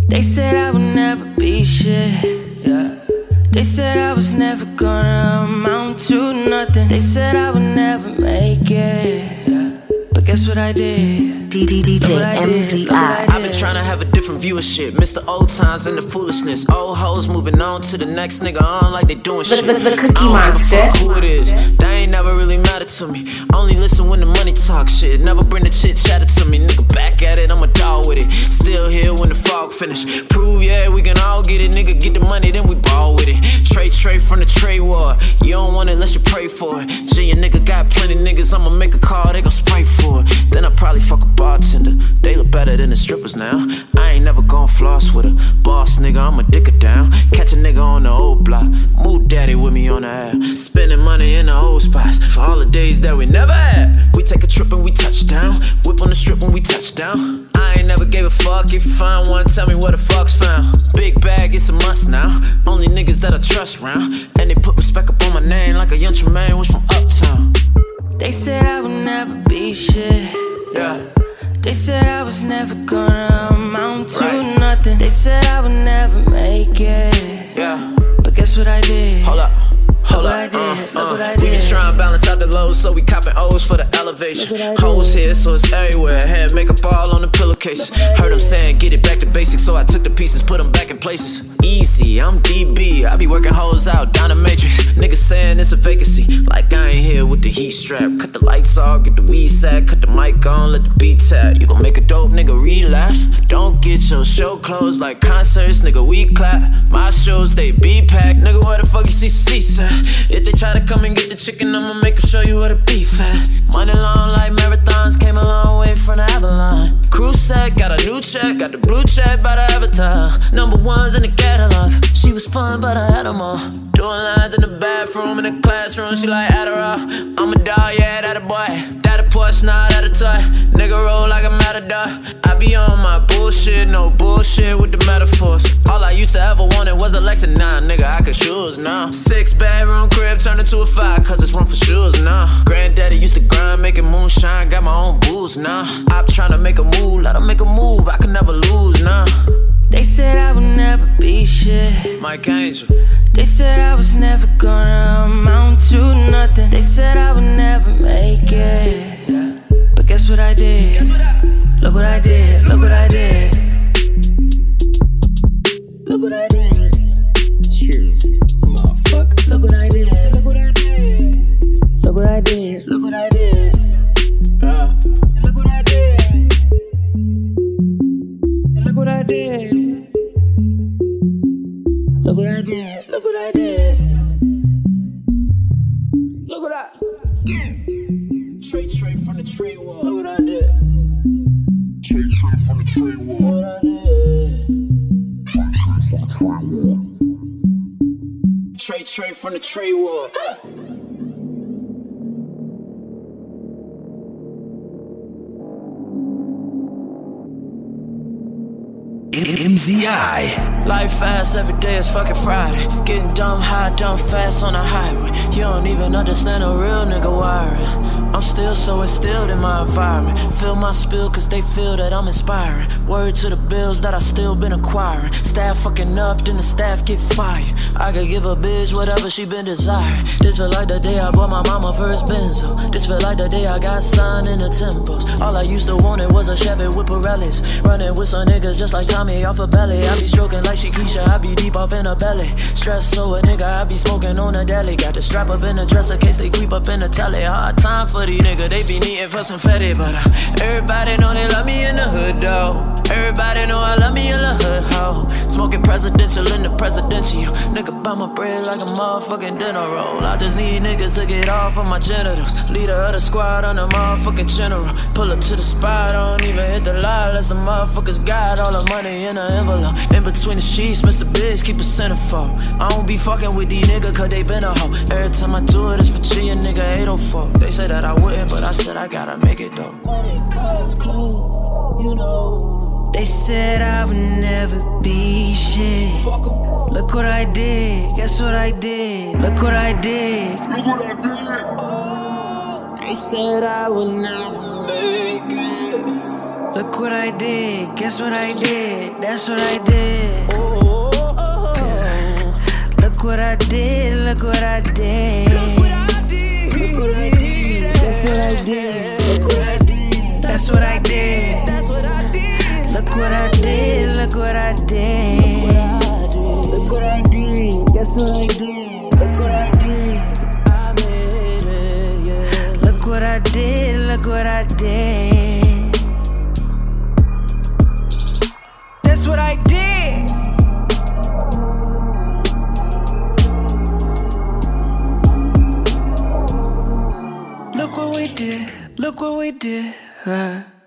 They said I would never be shit, yeah. They said I was never gonna amount to nothing. They said I would never make it, yeah. But guess what I did? DJ MZI. I've been trying to have a different view of shit. Miss the old times and the foolishness. Old hoes moving on to the next nigga on like they doing shit. The Cookie I don't Monster. give a fuck who it is. They ain't never really mattered to me. Only listen when the money talk shit. Never bring the chit chatter to me. Nigga back at it, I'm a dog with it. Still here when the fog finish. Prove yeah, we can all get it. Nigga get the money, then we ball with it. Trade from the trade war. You don't want it unless you pray for it. G, your nigga got plenty niggas. I'ma make a call, they gon' spray for it. Then I probably fuck a bartender. They look better than the strippers now. I ain't never gon' floss with a boss nigga, I'ma dick her down. Catch a nigga on the old block. Move daddy with me on the app. Spending money in the old spots for all the days that we never had. We take a trip and we touch down. Whip on the strip when we touch down. I ain't never gave a fuck. If you find one, tell me where the fuck's found. Big bag, it's a must now. Only niggas that I trust round. And they put respect up on my name like a young Tremaine was from Uptown. They said I would never be shit, Yeah. They said I was never gonna amount to nothing. They said I would never make it, Yeah. but guess what I did? Hold up. Hold Look up, what I did, look what I We been did. trying to balance out the lows, so we copping O's for the elevation. Hoes here, so it's everywhere. Had makeup all on the pillowcases. Heard them saying, get it back to basics, so I took the pieces, put them back in places. Easy, I'm DB, I be working hoes out down the matrix. Niggas saying it's a vacancy, like I ain't here with the heat strap. Cut the lights off, get the weed sack, cut the mic on, let the beat tap. You gon' make a dope nigga relapse. Don't get your show closed like concerts, nigga, we clap. My shows, they be packed, nigga, where the fuck you see seats at? If they try to come and get the chicken, I'ma make them show you where the beef at. Money long like marathons, came a long way from the Avalon. Cruise set, got a new check, got the blue check by the Avatar. Number ones in the catalog, she was fun but I had them all. Doing lines in the bathroom, in the classroom, she like Adderall. I'm a dog, yeah, that a boy. That a push, nah, that a toy. Nigga roll like a matador. I be on my bullshit, no bullshit with the metaphors. All I used to ever wanted was a Lexus, nah, nigga, I could choose now. 6-bedroom crib turned into a 5, cause it's room for shoes now. Granddaddy used to grind, making moonshine, got my own booze now. I'm tryna make a move, let him make a move, I can never lose now. They said I would never be shit, Mike Angel. They said I was never gonna amount to nothing. They said I would never make it, yeah. But guess what I did? Look what I did, look what I did. Look what I did. Shoot, motherfucker. Look what I did, look what I did. Look what I did, look what I did. Look what I did. Look what I did. Look what I did, look what I did. Look what I did. Trade from the trade wall. Look what I did. Trade from the trade wall. Look what I did. Trade from the trade wall. MZI. Life fast, every day is fucking Friday. Getting dumb high, dumb fast on the highway. You don't even understand a real nigga wiring. I'm still so instilled in my environment. Feel my spill cause they feel that I'm inspiring. Word to the bills that I still been acquiring. Staff fucking up, then the staff get fired. I could give a bitch whatever she been desiring. This feel like the day I bought my mama first Benzo. This feel like the day I got signed in the Tempos. All I used to want it was a Chevy with Pirellis. Running with some niggas just like Tommy off a belly. I be stroking like Shakisha, I be deep off in her belly. Stress so a nigga, I be smoking on a deli. Got the strap up in the dresser case they creep up in the telly. Hard time for these niggas, they be needing for some fetty. But everybody know they love me in the hood though. Everybody know I love me in the hood ho. Smoking presidential in the presidential. Nigga buy my bread like a motherfucking dinner roll. I just need niggas to get off of my genitals. Leader of the squad on the motherfucking general. Pull up to the spot, I don't even hit the lie. Unless the motherfuckers got all the money in the envelope. In between the sheets, Mr. Biggs, keep a centerfold. I don't be fucking with these niggas cause they been a hoe. Every time I do it, it's for G, a nigga 804. They say that I wouldn't, but I said I gotta make it though. Money, cars, clothes, you know. They said I would never be shit. Look what I did, guess what I did? Look what I did. Look what I did. They said I would never make it. Look what I did, guess what I did, that's what I did. Look what I did, look what I did. Look what I did, look what I did, that's what I did. Look what I did, that's what I did. That's what I did. Look what I did, look what I did. Look what I did, guess what I did. Look what I did, I made it, yeah. Look what I did, look what I did. That's what I did. Look what we did, look what we did.